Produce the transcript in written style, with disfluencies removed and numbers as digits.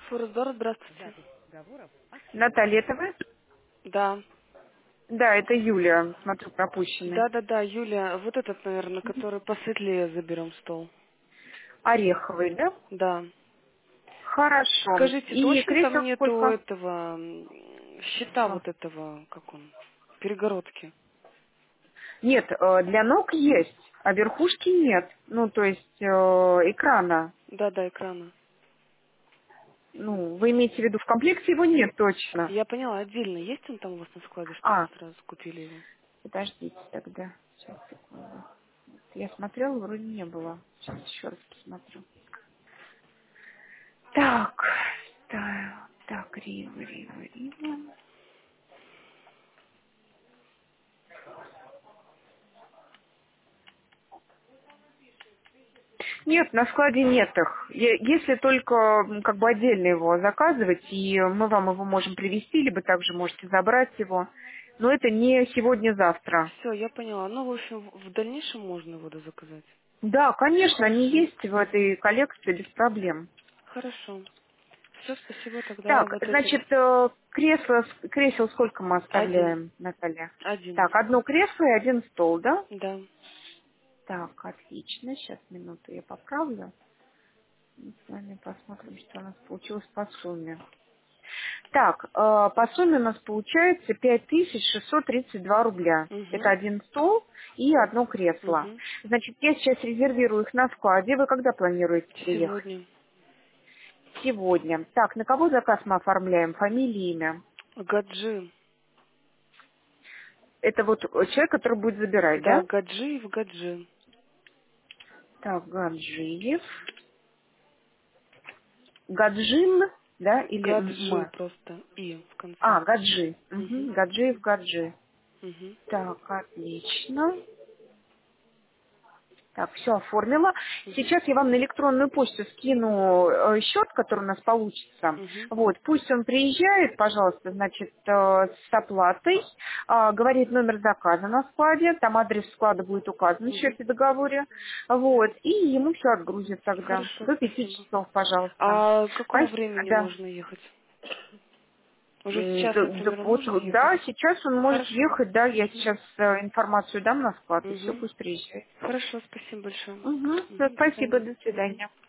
Форсдор, здравствуйте. Наталья, это вы? Да. Да, это Юлия. Смотрю, пропущенный. Да, Юлия, вот этот, наверное, который посветлее заберем стол. Ореховый, да? Да. Хорошо. Скажите, И точно там кресел нету сколько? этого щита А. вот этого, как он, перегородки? Нет, для ног есть, а верхушки нет. Ну, то есть экрана. Да, экрана. Ну, вы имеете в виду, в комплекте его нет точно. Я поняла, отдельно. Есть он там у вас на складе, чтобы А, сразу купили его? подождите тогда. Сейчас, секунду. Я смотрела, вроде не было. Сейчас еще раз посмотрю. Так, Рива. Нет, на складе нет их. Если только как бы отдельно его заказывать, и мы вам его можем привезти, либо также можете забрать его. Но это не сегодня-завтра. Все, я поняла. Ну, в общем, в дальнейшем можно его заказать. Да, конечно, они Хорошо. есть в этой коллекции без проблем. Хорошо. Все, спасибо. Тогда Так, вот этот значит, кресел сколько мы один. оставляем, Наталья? Один. Так, одно кресло и один стол, да? Да. Так, отлично. Сейчас, минуту, я поправлю. Мы с вами посмотрим, что у нас получилось по сумме. Так, по сумме у нас получается 5632 рубля. Это Угу. один стол и одно кресло. Угу. Значит, я сейчас резервирую их на складе. Вы когда планируете приехать? Сегодня. Сегодня. Так, на кого заказ мы оформляем? Фамилия, имя? Гаджи. Это вот человек, который будет забирать, Да, да? Гаджиев, Гаджи. Так, Гаджиев. Гаджин, да, или Гаджи М? просто. И в конце. А, Гаджи. Угу. Угу. Гаджиев, Гаджи. Угу. Так, отлично. Так, все оформила. Угу. Сейчас я вам на электронную почту скину счет, который у нас получится. Угу. Вот, пусть он приезжает, пожалуйста, значит, с оплатой, говорит номер заказа на складе, там адрес склада будет указан в Угу. счете договоре. Вот, и ему все отгрузят тогда. Хорошо, До 5 спасибо. часов, пожалуйста. А к какому Спасибо, времени да. можно ехать? Уже сейчас, Да, например, вот, можно ехать? да, сейчас он может Хорошо. ехать, да, я Угу. сейчас информацию дам на склад, и все, Угу. пусть приезжает. Хорошо, спасибо большое. Угу, Угу. До спасибо, свидания. до Угу. свидания.